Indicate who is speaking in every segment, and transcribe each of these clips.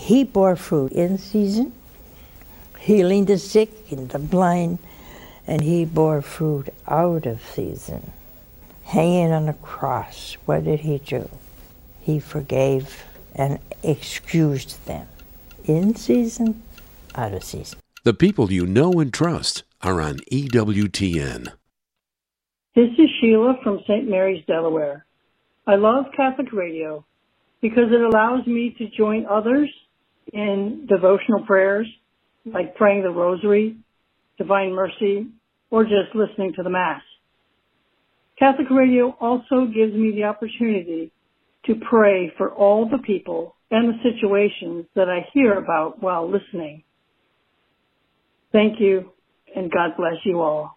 Speaker 1: he bore fruit in season, healing the sick and the blind, and he bore fruit out of season. Hanging on a cross, what did he do? He forgave and excused them. In season, out of season.
Speaker 2: The people you know and trust are on EWTN.
Speaker 3: This is Sheila from St. Mary's, Delaware. I love Catholic radio because it allows me to join others in devotional prayers, like praying the Rosary, Divine Mercy, or just listening to the Mass. Catholic radio also gives me the opportunity to pray for all the people and the situations that I hear about while listening. Thank you, and God bless you all.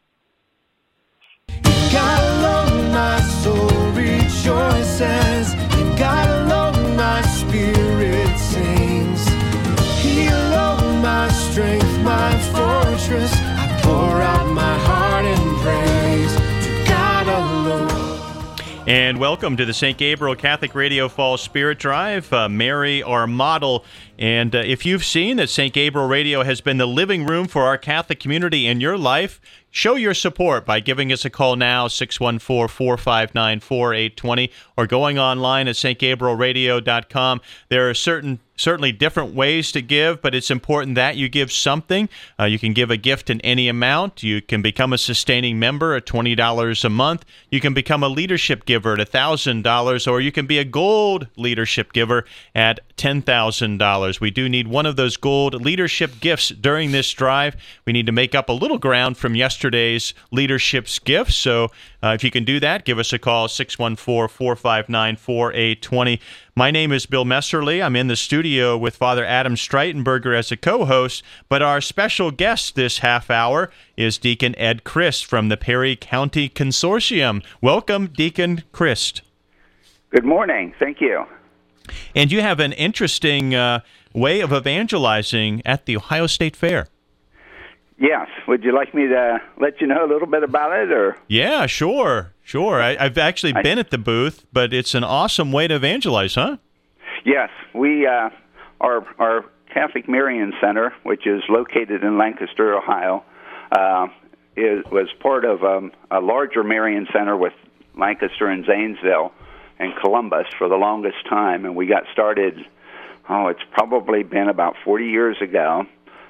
Speaker 4: God alone, my soul rejoices. God alone, my spirit sings. He alone, my strength, my fortress. I pour out my heart in praise to God alone.
Speaker 5: And welcome to the St. Gabriel Catholic Radio Fall Spirit Drive. Mary, our model. And if you've seen that St. Gabriel Radio has been the living room for our Catholic community in your life, show your support by giving us a call now, 614-459-4820, or going online at stgabrielradio.com. There are certainly different ways to give, but it's important that you give something. You can give a gift in any amount. You can become a sustaining member at $20 a month. You can become a leadership giver at $1,000, or you can be a gold leadership giver at $10,000. We do need one of those gold leadership gifts during this drive. We need to make up a little ground from yesterday's leadership's gifts. So if you can do that, give us a call, 614-459-4820. My name is Bill Messerly. I'm in the studio with Father Adam Streitenberger as a co-host, but our special guest this half hour is Deacon Ed Christ from the Perry County Consortium. Welcome, Deacon Christ.
Speaker 6: Good morning. Thank you.
Speaker 5: And you have an interesting way of evangelizing at the Ohio State Fair.
Speaker 6: Yes. Would you like me to let you know a little bit about it? Or
Speaker 5: Yeah, sure. I've actually been at the booth, but it's an awesome way to evangelize, huh?
Speaker 6: Yes. We our Catholic Marian Center, which is located in Lancaster, Ohio, was part of a larger Marian Center with Lancaster and Zanesville and Columbus for the longest time, and we got started, it's probably been about 40 years ago,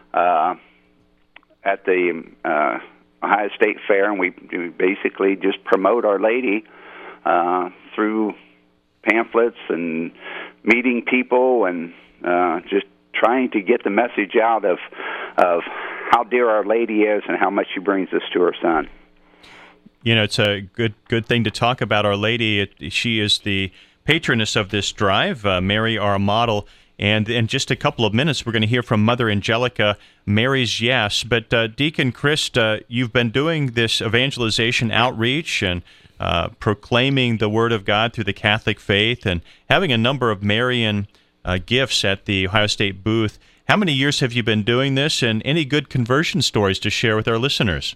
Speaker 6: at the Ohio State Fair, and we basically just promote Our Lady through pamphlets and meeting people and just trying to get the message out of how dear Our Lady is and how much she brings us to her Son.
Speaker 5: You know, it's a good thing to talk about Our Lady. She is the patroness of this drive, Mary, our model. And in just a couple of minutes, we're going to hear from Mother Angelica, Mary's Yes. But Deacon Christ, you've been doing this evangelization outreach and proclaiming the Word of God through the Catholic faith and having a number of Marian gifts at the Ohio State booth. How many years have you been doing this, and any good conversion stories to share with our listeners?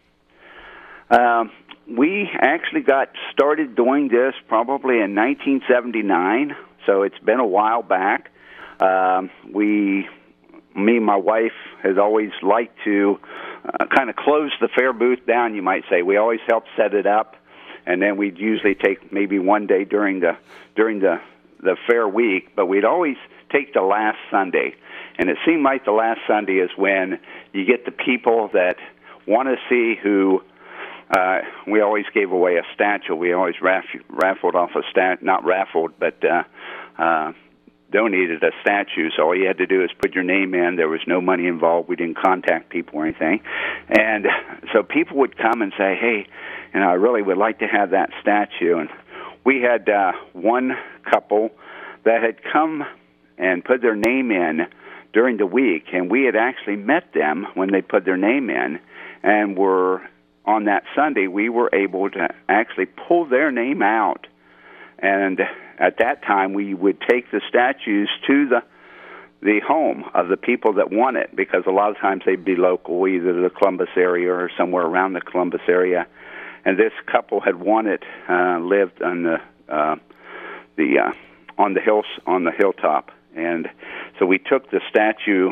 Speaker 6: We actually got started doing this probably in 1979, so it's been a while back. Me and my wife has always liked to kind of close the fair booth down, you might say. We always help set it up, and then we'd usually take maybe one day during the fair week, but we'd always take the last Sunday. And it seemed like the last Sunday is when you get the people that want to see who. We always gave away a statue. We always raffled off a not raffled, but donated a statue. So all you had to do is put your name in. There was no money involved. We didn't contact people or anything. And so people would come and say, hey, I really would like to have that statue. And we had one couple that had come and put their name in during the week, and we had actually met them when they put their name in, and on that Sunday, we were able to actually pull their name out. And at that time, we would take the statues to the home of the people that want it, because a lot of times they'd be local, either the Columbus area or somewhere around the Columbus area. And this couple had wanted, lived on the hilltop And so we took the statue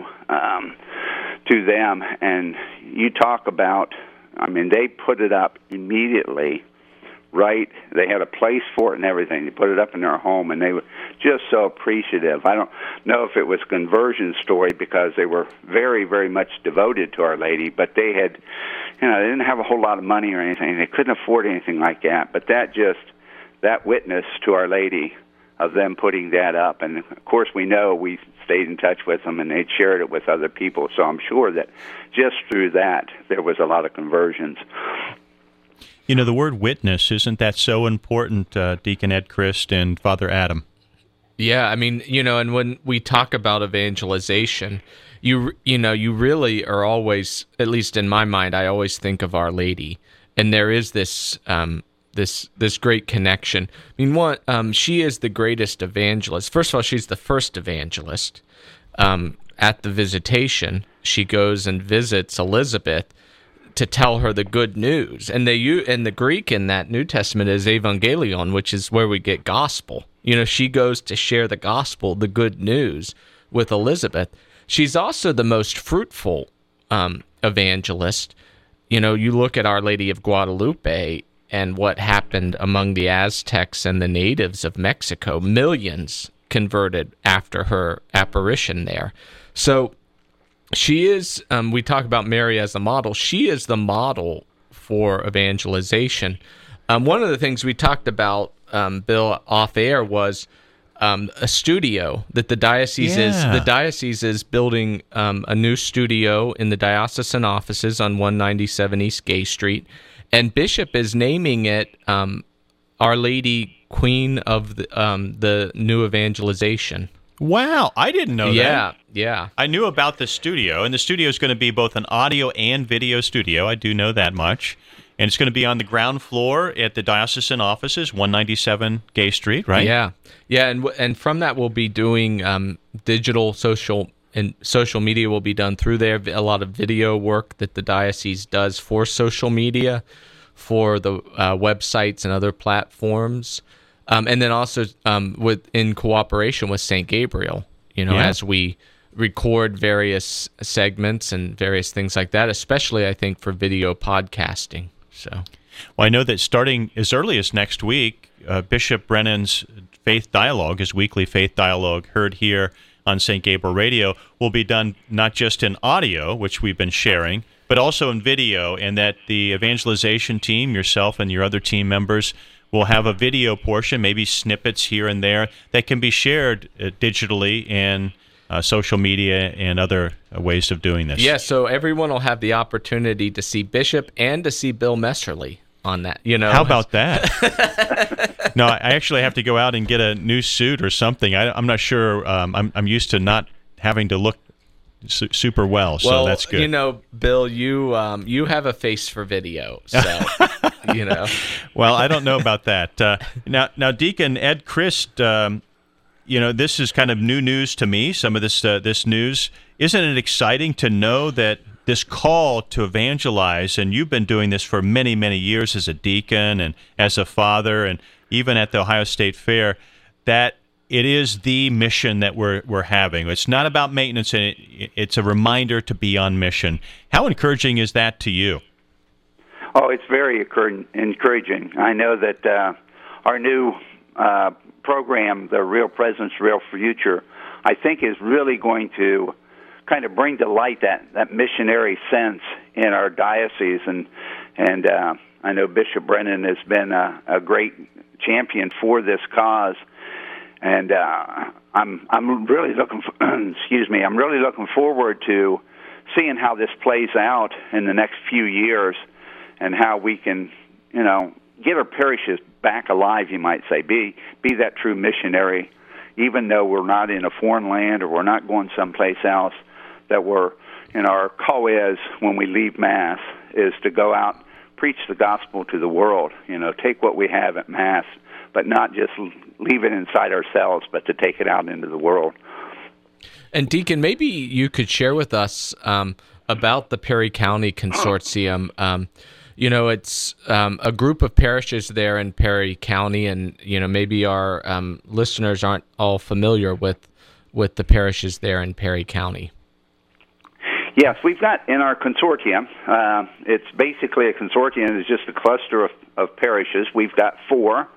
Speaker 6: to them, and you talk about, I mean, they put it up immediately, right? They had a place for it and everything. They put it up in their home, and they were just so appreciative. I don't know if it was a conversion story because they were very, very much devoted to Our Lady, but they had, they didn't have a whole lot of money or anything. They couldn't afford anything like that, but that witness to Our Lady of them putting that up. And, of course, we know we stayed in touch with them, and they'd shared it with other people. So I'm sure that just through that, there was a lot of conversions.
Speaker 5: The word witness, isn't that so important, Deacon Ed Christ and Father Adam?
Speaker 7: Yeah, I mean, and when we talk about evangelization, you really are always, at least in my mind, I always think of Our Lady. And there is this this great connection. I mean, she is the greatest evangelist. First of all, she's the first evangelist. At the visitation, she goes and visits Elizabeth to tell her the good news. And the Greek in that New Testament is evangelion, which is where we get gospel. She goes to share the gospel, the good news, with Elizabeth. She's also the most fruitful evangelist. You look at Our Lady of Guadalupe and what happened among the Aztecs and the natives of Mexico. Millions converted after her apparition there. So she is, we talk about Mary as the model. She is the model for evangelization. One of the things we talked about, Bill, off air was a studio that the diocese is building a new studio in the diocesan offices on 197 East Gay Street. And Bishop is naming it Our Lady, Queen of the New Evangelization.
Speaker 5: Wow, I didn't know that.
Speaker 7: Yeah.
Speaker 5: I knew about the studio, and the studio is going to be both an audio and video studio. I do know that much. And it's going to be on the ground floor at the diocesan offices, 197 Gay Street, right?
Speaker 7: Yeah, and from that we'll be doing digital, social media will be done through there. A lot of video work that the diocese does for social media, for the websites and other platforms, and then also in cooperation with St. Gabriel. As we record various segments and various things like that, especially I think for video podcasting. So,
Speaker 5: well, I know that starting as early as next week, Bishop Brennan's Faith Dialogue, his weekly Faith Dialogue, heard here on St. Gabriel Radio, will be done not just in audio, which we've been sharing, but also in video, and that the evangelization team, yourself and your other team members, will have a video portion, maybe snippets here and there, that can be shared digitally in social media and other ways of doing this.
Speaker 7: Yeah, so everyone will have the opportunity to see Bishop and to see Bill Messerly on that.
Speaker 5: How about that? No, I actually have to go out and get a new suit or something. I'm not sure. I'm used to not having to look super well, so that's good.
Speaker 7: Bill, you have a face for video, so
Speaker 5: Well, I don't know about that. Now, Deacon Ed Christ, this is kind of new news to me. Some of this news, isn't it exciting to know that this call to evangelize, and you've been doing this for many, many years as a deacon and as a father, and even at the Ohio State Fair, that it is the mission that we're having. It's not about maintenance, and it's a reminder to be on mission. How encouraging is that to you?
Speaker 6: Oh, it's very encouraging. I know that our new program, the Real Presence, Real Future, I think is really going to kind of bring to light that missionary sense in our diocese, and I know Bishop Brennan has been a great champion for this cause, and I'm really looking I'm really looking forward to seeing how this plays out in the next few years, and how we can get our parishes back alive, you might say, be that true missionary, even though we're not in a foreign land or we're not going someplace else, that we're, our call is, when we leave Mass, is to go out, preach the gospel to the world, take what we have at Mass, but not just leave it inside ourselves, but to take it out into the world.
Speaker 7: And Deacon, maybe you could share with us about the Perry County Consortium. It's a group of parishes there in Perry County, and maybe our listeners aren't all familiar with with the parishes there in Perry County?
Speaker 6: Yes, we've got in our consortium, it's basically a consortium. It's just a cluster of parishes. We've got 4.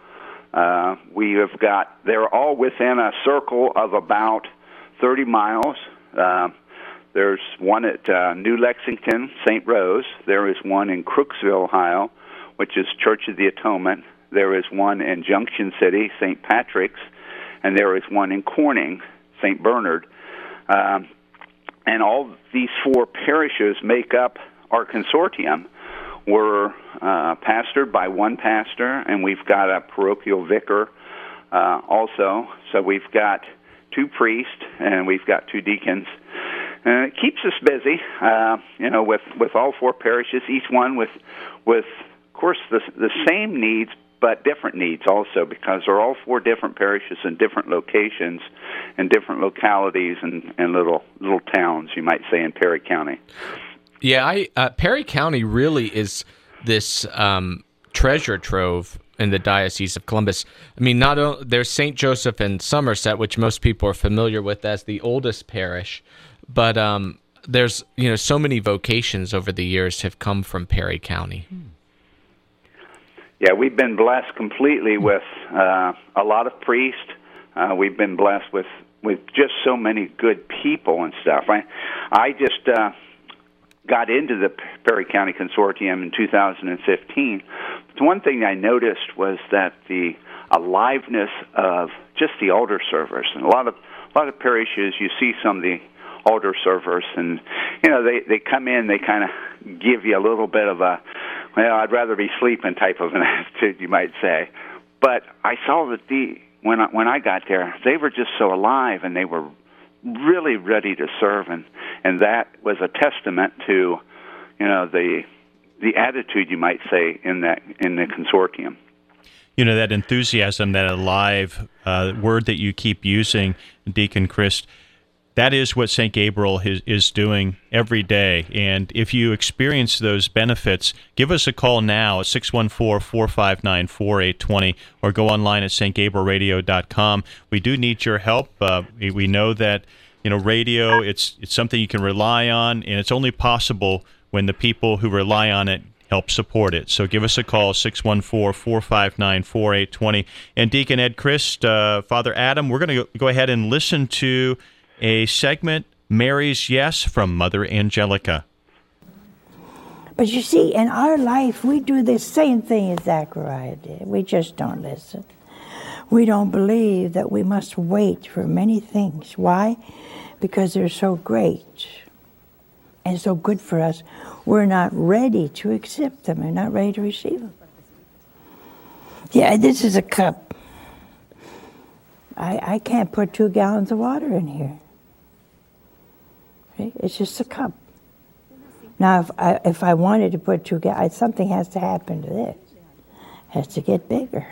Speaker 6: They're all within a circle of about 30 miles. There's one at New Lexington, St. Rose. There is one in Crooksville, Ohio, which is Church of the Atonement. There is one in Junction City, St. Patrick's, and there is one in Corning, St. Bernard. And all these 4 parishes make up our consortium. We're pastored by one pastor, and we've got a parochial vicar also. So we've got 2 priests, and we've got 2 deacons. And it keeps us busy, with all 4 parishes, each one with of course, the same needs, but different needs also, because they're all 4 different parishes in different locations and different localities and little towns, you might say, in Perry County.
Speaker 7: Yeah, Perry County really is this treasure trove in the Diocese of Columbus. I mean, there's St. Joseph in Somerset, which most people are familiar with as the oldest parish, but there's so many vocations over the years have come from Perry County.
Speaker 6: Yeah, we've been blessed completely with a lot of priests. We've been blessed with just so many good people and stuff. I just got into the Perry County Consortium in 2015. The one thing I noticed was that the aliveness of just the altar servers. And a lot of parishes, you see some of the altar servers, and they come in, they kind of give you a little bit of a, well, I'd rather be sleeping type of an attitude, you might say. But I saw that when I got there, they were just so alive, and they were really ready to serve, and that was a testament to the attitude, you might say, in the consortium.
Speaker 5: That enthusiasm, that alive word that you keep using, Deacon Chris, that is what St. Gabriel is doing every day. And if you experience those benefits, give us a call now at 614-459-4820 or go online at stgabrielradio.com. We do need your help. We know that radio, it's something you can rely on, and it's only possible when the people who rely on it help support it. So give us a call, 614-459-4820. And Deacon Ed Christ, Father Adam, we're going to go ahead and listen to a segment, Mary's Yes, from Mother Angelica.
Speaker 1: But you see, in our life, we do the same thing as Zechariah did. We just don't listen. We don't believe that we must wait for many things. Why? Because they're so great and so good for us. We're not ready to accept them. We're not ready to receive them. Yeah, this is a cup. I can't put 2 gallons of water in here. Okay? It's just a cup. Now, if I wanted to put 2 gallons, something has to happen to this. It has to get bigger.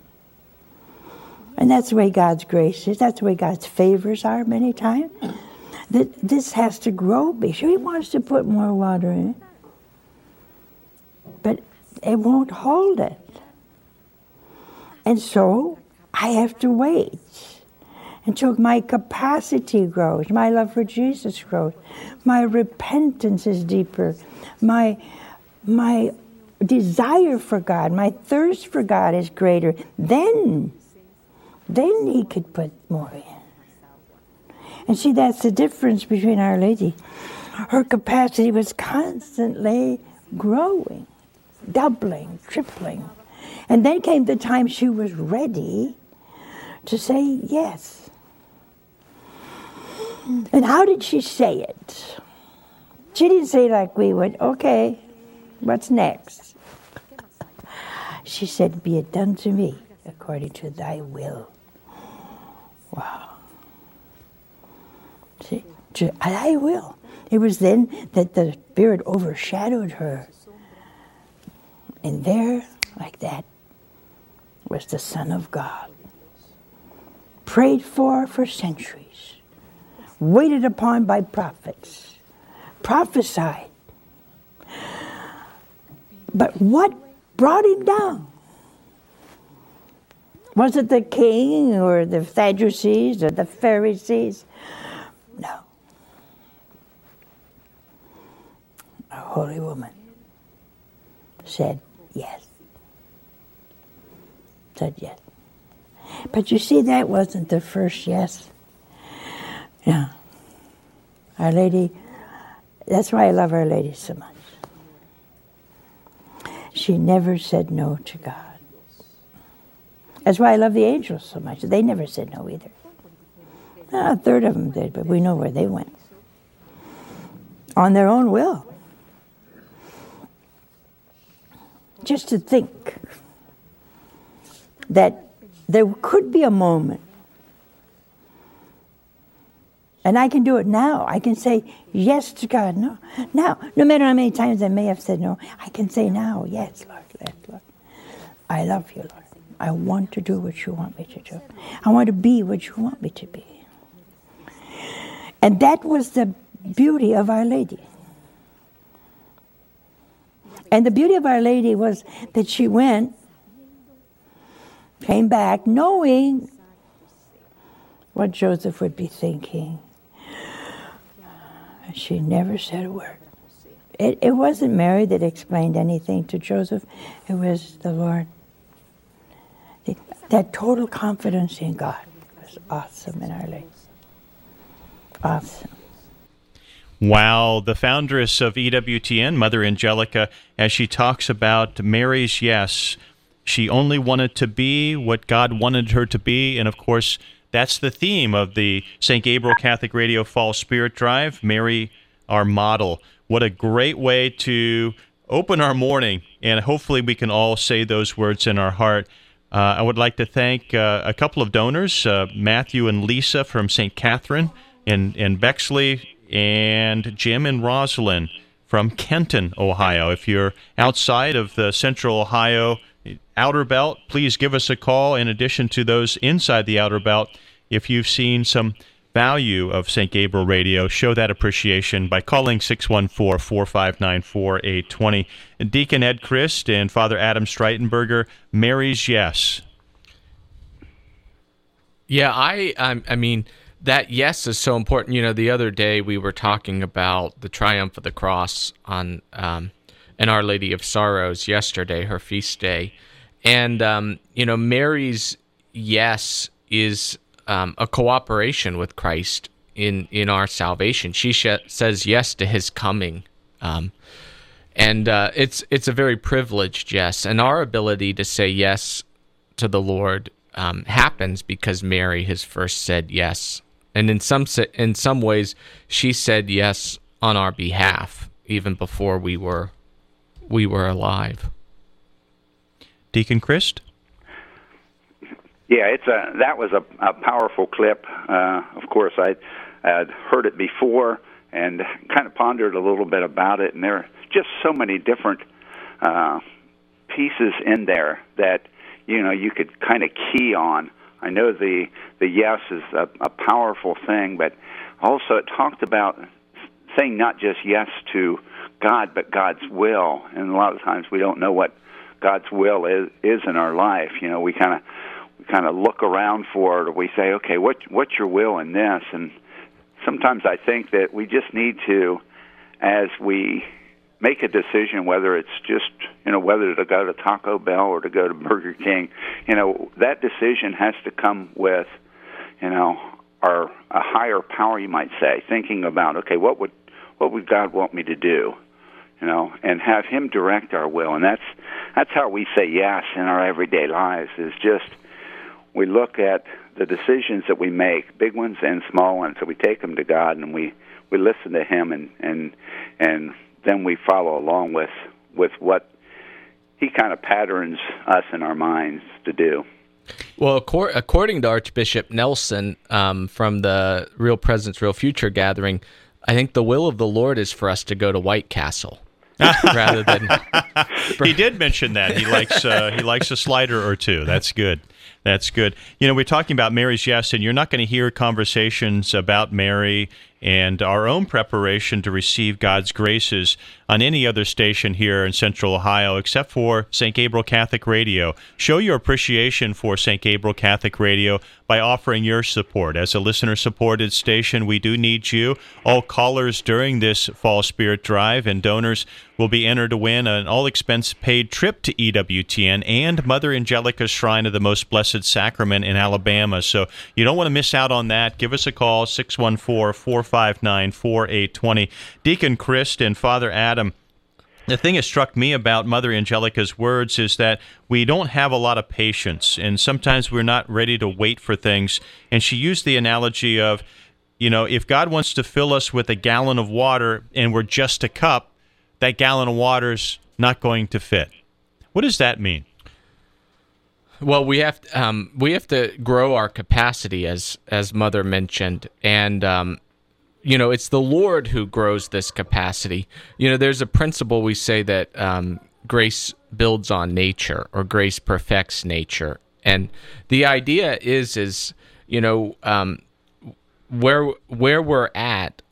Speaker 1: And that's the way God's grace is. That's the way God's favors are many times. That this has to grow big. Sure, He wants to put more water in it. But it won't hold it. And so I have to wait until my capacity grows, my love for Jesus grows, my repentance is deeper, my desire for God, my thirst for God is greater. Then He could put more in. And see, that's the difference between Our Lady. Her capacity was constantly growing, doubling, tripling. And then came the time she was ready to say yes. And how did she say it? She didn't say like we would, okay, what's next? She said, be it done to me according to thy will. Wow. See, thy will. It was then that the Spirit overshadowed her. And there, like that, was the Son of God. Prayed for centuries. Waited upon by prophets. Prophesied. But what brought Him down Was it the king or the Sadducees or the Pharisees? No. A holy woman said yes. Said yes. But you see, that wasn't the first yes. No. Our Lady, that's why I love Our Lady so much. She never said no to God. That's why I love the angels so much. They never said no either. A third of them did, but we know where they went. On their own will. Just to think that there could be a moment, and I can do it now. I can say yes to God now. Now, no matter how many times I may have said no, I can say now, yes, Lord, yes, Lord. I love you, Lord. I want to do what you want me to do. I want to be what you want me to be. And that was the beauty of Our Lady. And the beauty of Our Lady was that she went, came back, knowing what Joseph would be thinking. She never said a word. It wasn't Mary that explained anything to Joseph. It was the Lord. That total confidence in God was awesome in Our Lady. Awesome.
Speaker 5: Wow, the foundress of EWTN, Mother Angelica, as she talks about Mary's yes, she only wanted to be what God wanted her to be, and of course, that's the theme of the St. Gabriel Catholic Radio Fall Spirit Drive, Mary, our model. What a great way to open our morning, and hopefully we can all say those words in our heart. I would like to thank a couple of donors, Matthew and Lisa from St. Catherine in Bexley, and Jim and Rosalind from Kenton, Ohio. If you're outside of the Central Ohio Outer Belt, please give us a call. In addition to those inside the Outer Belt, if you've seen some value of St. Gabriel Radio, show that appreciation by calling 614-459-4820. Deacon Ed Christ and Father Adam Streitenberger, Mary's Yes.
Speaker 7: Yeah, I mean, that yes is so important. You know, the other day we were talking about the triumph of the cross on and Our Lady of Sorrows yesterday, her feast day. And, you know, Mary's yes is a cooperation with Christ in our salvation. She says yes to his coming. And it's a very privileged yes. And our ability to say yes to the Lord happens because Mary has first said yes. And in some ways, she said yes on our behalf, even before we were alive.
Speaker 5: Deacon Christ?
Speaker 6: Yeah, that was a powerful clip. Of course, I'd heard it before and kind of pondered a little bit about it, and there are just so many different pieces in there that you could kind of key on. I know the yes is a powerful thing, but also it talked about saying not just yes to God, but God's will. And a lot of times we don't know what God's will is in our life. We kind of look around for it, or we say, okay, what's your will in this? And sometimes I think that we just need to, as we make a decision, whether it's just, whether to go to Taco Bell or to go to Burger King, that decision has to come with, a higher power, you might say, thinking about, okay, what would God want me to do? And have him direct our will. And that's how we say yes in our everyday lives, is just we look at the decisions that we make, big ones and small ones, so we take them to God and we listen to him and then we follow along with what he kind of patterns us in our minds to do.
Speaker 7: Well, according to Archbishop Nelson from the Real Presence, Real Future gathering, I think the will of the Lord is for us to go to White Castle. Rather than
Speaker 5: he did mention that he likes a slider or two. That's good. That's good. We're talking about Mary's yes, and you're not going to hear conversations about Mary and our own preparation to receive God's graces on any other station here in Central Ohio except for St. Gabriel Catholic Radio. Show your appreciation for St. Gabriel Catholic Radio by offering your support. As a listener-supported station, we do need you. All callers during this Fall Spirit Drive and donors will be entered to win an all-expense-paid trip to EWTN and Mother Angelica's Shrine of the Most Blessed Sacrament in Alabama. So you don't want to miss out on that. Give us a call, 614-459-4820. Deacon Christ and Father Adam, the thing that struck me about Mother Angelica's words is that we don't have a lot of patience, and sometimes we're not ready to wait for things. And she used the analogy of, if God wants to fill us with a gallon of water and we're just a cup, that gallon of water's not going to fit. What does that mean?
Speaker 7: Well, we have to grow our capacity, as Mother mentioned, and it's the Lord who grows this capacity. There's a principle we say that grace builds on nature, or grace perfects nature, and the idea is where we're at,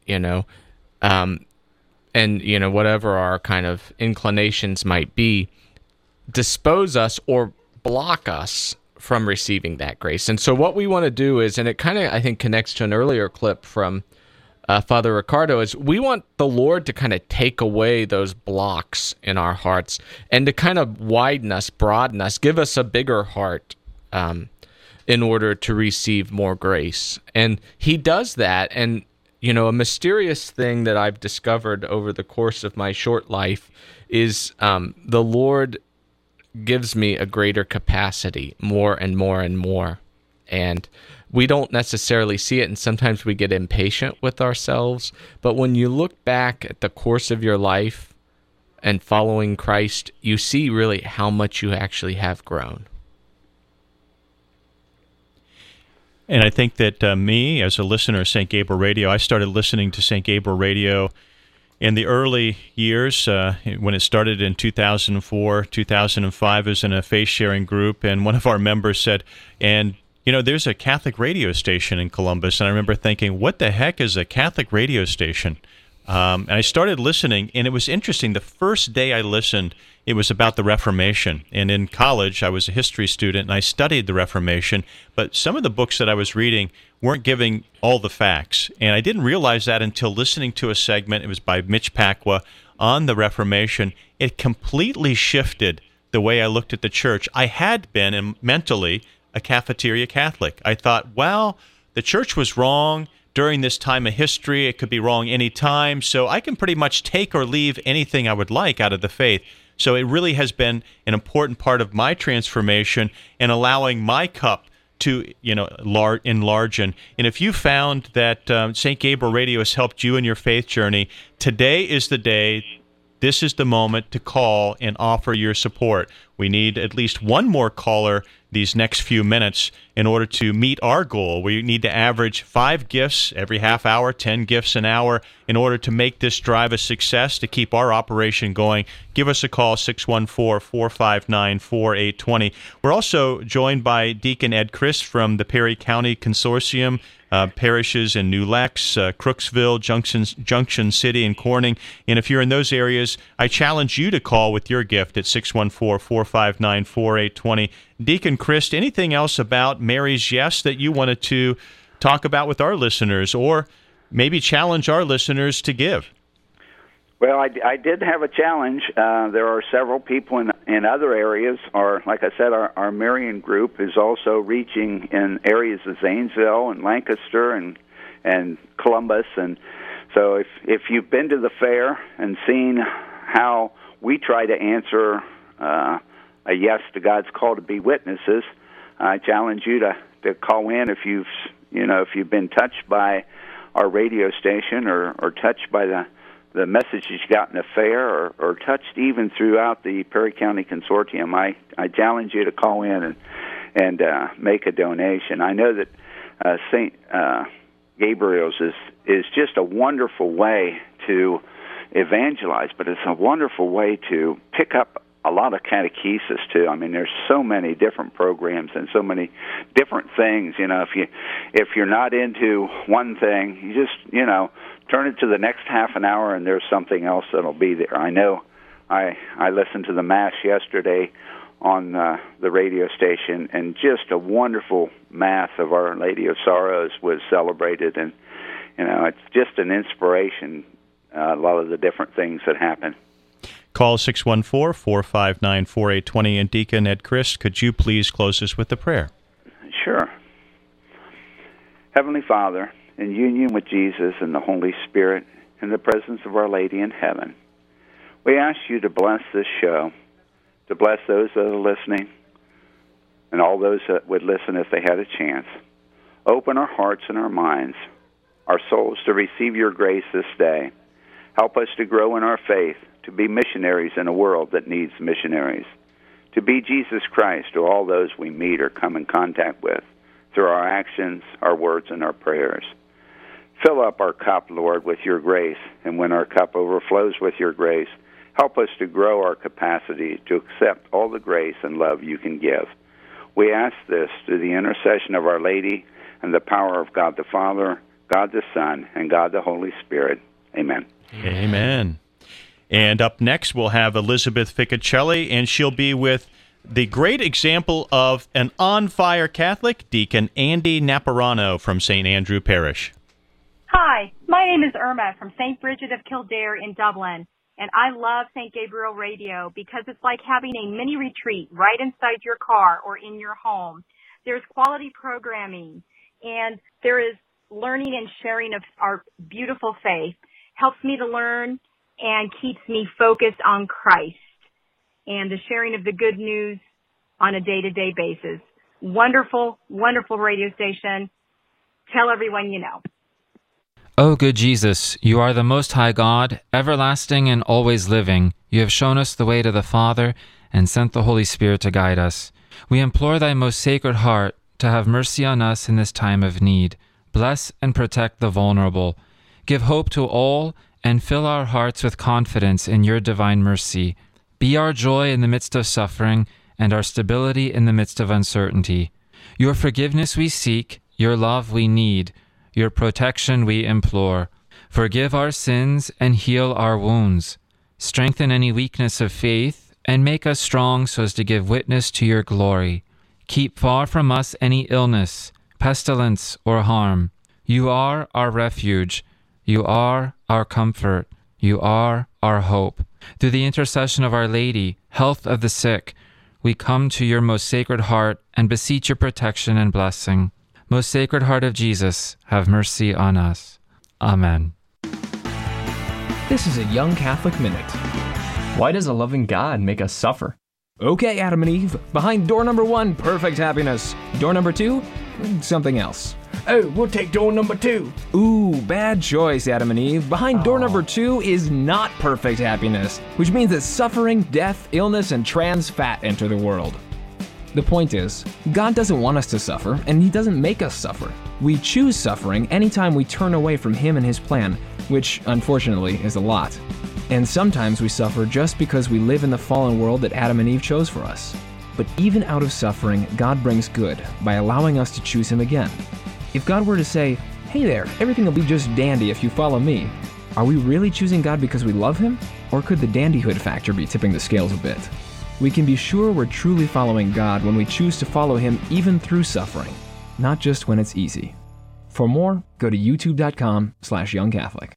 Speaker 7: and whatever our kind of inclinations might be, dispose us or block us from receiving that grace. And so what we want to do is, and it kind of, I think, connects to an earlier clip from Father Ricardo, is we want the Lord to kind of take away those blocks in our hearts and to kind of widen us, broaden us, give us a bigger heart in order to receive more grace. And he does that. And, a mysterious thing that I've discovered over the course of my short life is the Lord gives me a greater capacity, more and more and more. And we don't necessarily see it, and sometimes we get impatient with ourselves. But when you look back at the course of your life and following Christ, you see really how much you actually have grown.
Speaker 5: And I think that me, as a listener of St. Gabriel Radio, I started listening to St. Gabriel Radio in the early years, when it started in 2004, 2005, I was in a faith-sharing group, and one of our members said, there's a Catholic radio station in Columbus, and I remember thinking, what the heck is a Catholic radio station? And I started listening, and it was interesting. The first day I listened, it was about the Reformation. And in college, I was a history student, and I studied the Reformation. But some of the books that I was reading weren't giving all the facts. And I didn't realize that until listening to a segment. It was by Mitch Pacwa on the Reformation. It completely shifted the way I looked at the church. I had been mentally a cafeteria Catholic. I thought, well, the church was wrong during this time of history. It could be wrong any time, so I can pretty much take or leave anything I would like out of the faith. So it really has been an important part of my transformation and allowing my cup to enlarge. And if you found that St. Gabriel Radio has helped you in your faith journey, today is the day. This is the moment to call and offer your support. We need at least one more caller these next few minutes in order to meet our goal. We need to average 5 gifts every half hour, 10 gifts an hour, in order to make this drive a success, to keep our operation going. Give us a call, 614-459-4820. We're also joined by Deacon Ed Christ from the Perry County Consortium, parishes in New Lex, Crooksville, Junction City, and Corning. And if you're in those areas, I challenge you to call with your gift at 614-459-4820. Deacon Christ, anything else about Mary's Yes that you wanted to talk about with our listeners, or maybe challenge our listeners to give?
Speaker 6: Well, I did have a challenge. There are several people in other areas. Like I said, our Marian group is also reaching in areas of Zanesville and Lancaster and Columbus. And so if you've been to the fair and seen how we try to answer a yes to God's call to be witnesses, I challenge you to call in if you've been touched by our radio station or touched by the messages you got in the fair, or touched even throughout the Perry County Consortium. I challenge you to call in and make a donation. I know that St. Gabriel's is just a wonderful way to evangelize, but it's a wonderful way to pick up a lot of catechesis too. I mean, there's so many different programs and so many different things. You know, if you're not into one thing, you just, you know, turn it to the next half an hour and there's something else that'll be there. I know I listened to the Mass yesterday on the radio station, and just a wonderful Mass of Our Lady of Sorrows was celebrated, and, you know, it's just an inspiration, a lot of the different things that happen.
Speaker 5: Call 614-459-4820, and Deacon Ed Christ, could you please close us with the prayer?
Speaker 6: Sure. Heavenly Father, in union with Jesus and the Holy Spirit, in the presence of Our Lady in heaven, we ask you to bless this show, to bless those that are listening, and all those that would listen if they had a chance. Open our hearts and our minds, our souls, to receive your grace this day. Help us to grow in our faith, to be missionaries in a world that needs missionaries, to be Jesus Christ to all those we meet or come in contact with through our actions, our words, and our prayers. Fill up our cup, Lord, with your grace, and when our cup overflows with your grace, help us to grow our capacity to accept all the grace and love you can give. We ask this through the intercession of Our Lady and the power of God the Father, God the Son, and God the Holy Spirit. Amen.
Speaker 5: Amen. And up next, we'll have Elizabeth Ficcicelli, and she'll be with the great example of an on-fire Catholic, Deacon Andy Naparano from St. Andrew Parish.
Speaker 8: Hi, my name is Irma from St. Bridget of Kildare in Dublin, and I love St. Gabriel Radio because it's like having a mini retreat right inside your car or in your home. There's quality programming, and there is learning and sharing of our beautiful faith. Helps me to learn and keeps me focused on Christ and the sharing of the good news on a day-to-day basis. Wonderful, wonderful radio station. Tell everyone you know.
Speaker 9: O good Jesus, you are the Most High God, everlasting and always living. You have shown us the way to the Father and sent the Holy Spirit to guide us. We implore thy most sacred heart to have mercy on us in this time of need. Bless and protect the vulnerable. Give hope to all and fill our hearts with confidence in your divine mercy. Be our joy in the midst of suffering and our stability in the midst of uncertainty. Your forgiveness we seek, your love we need, your protection we implore. Forgive our sins and heal our wounds. Strengthen any weakness of faith and make us strong so as to give witness to your glory. Keep far from us any illness, pestilence, or harm. You are our refuge. You are our comfort. You are our hope. Through the intercession of Our Lady, health of the sick, we come to your most sacred heart and beseech your protection and blessing. Most Sacred Heart of Jesus, have mercy on us. Amen.
Speaker 10: This is a Young Catholic Minute. Why does a loving God make us suffer? Okay, Adam and Eve, behind door number 1, perfect happiness. Door number 2, something else. Oh, we'll take door number 2. Ooh, bad choice, Adam and Eve. Behind door number 2 is not perfect happiness, which means that suffering, death, illness, and trans fat enter the world. The point is, God doesn't want us to suffer, and He doesn't make us suffer. We choose suffering anytime we turn away from Him and His plan, which, unfortunately, is a lot. And sometimes we suffer just because we live in the fallen world that Adam and Eve chose for us. But even out of suffering, God brings good by allowing us to choose Him again. If God were to say, hey there, everything will be just dandy if you follow me, are we really choosing God because we love Him? Or could the dandyhood factor be tipping the scales a bit? We can be sure we're truly following God when we choose to follow Him even through suffering, not just when it's easy. For more, go to youtube.com/youngcatholic.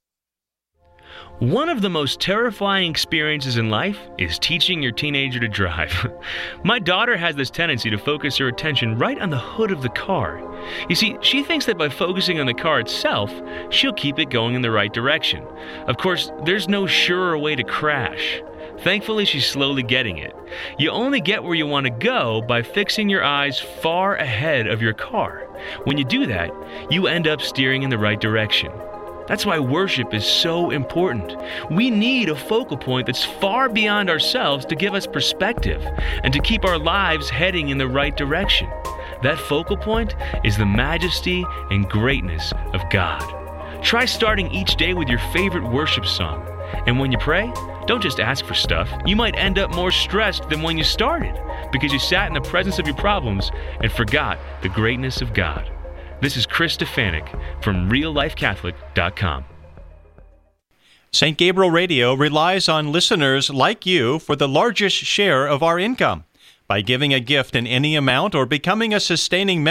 Speaker 11: One of the most terrifying experiences in life is teaching your teenager to drive. My daughter has this tendency to focus her attention right on the hood of the car. You see, she thinks that by focusing on the car itself, she'll keep it going in the right direction. Of course, there's no surer way to crash. Thankfully, she's slowly getting it. You only get where you want to go by fixing your eyes far ahead of your car. When you do that, you end up steering in the right direction. That's why worship is so important. We need a focal point that's far beyond ourselves to give us perspective and to keep our lives heading in the right direction. That focal point is the majesty and greatness of God. Try starting each day with your favorite worship song. And when you pray, Don't just ask for stuff. You might end up more stressed than when you started because you sat in the presence of your problems and forgot the greatness of God. This is Chris Stefanik from reallifecatholic.com.
Speaker 5: St. Gabriel Radio relies on listeners like you for the largest share of our income. By giving a gift in any amount or becoming a sustaining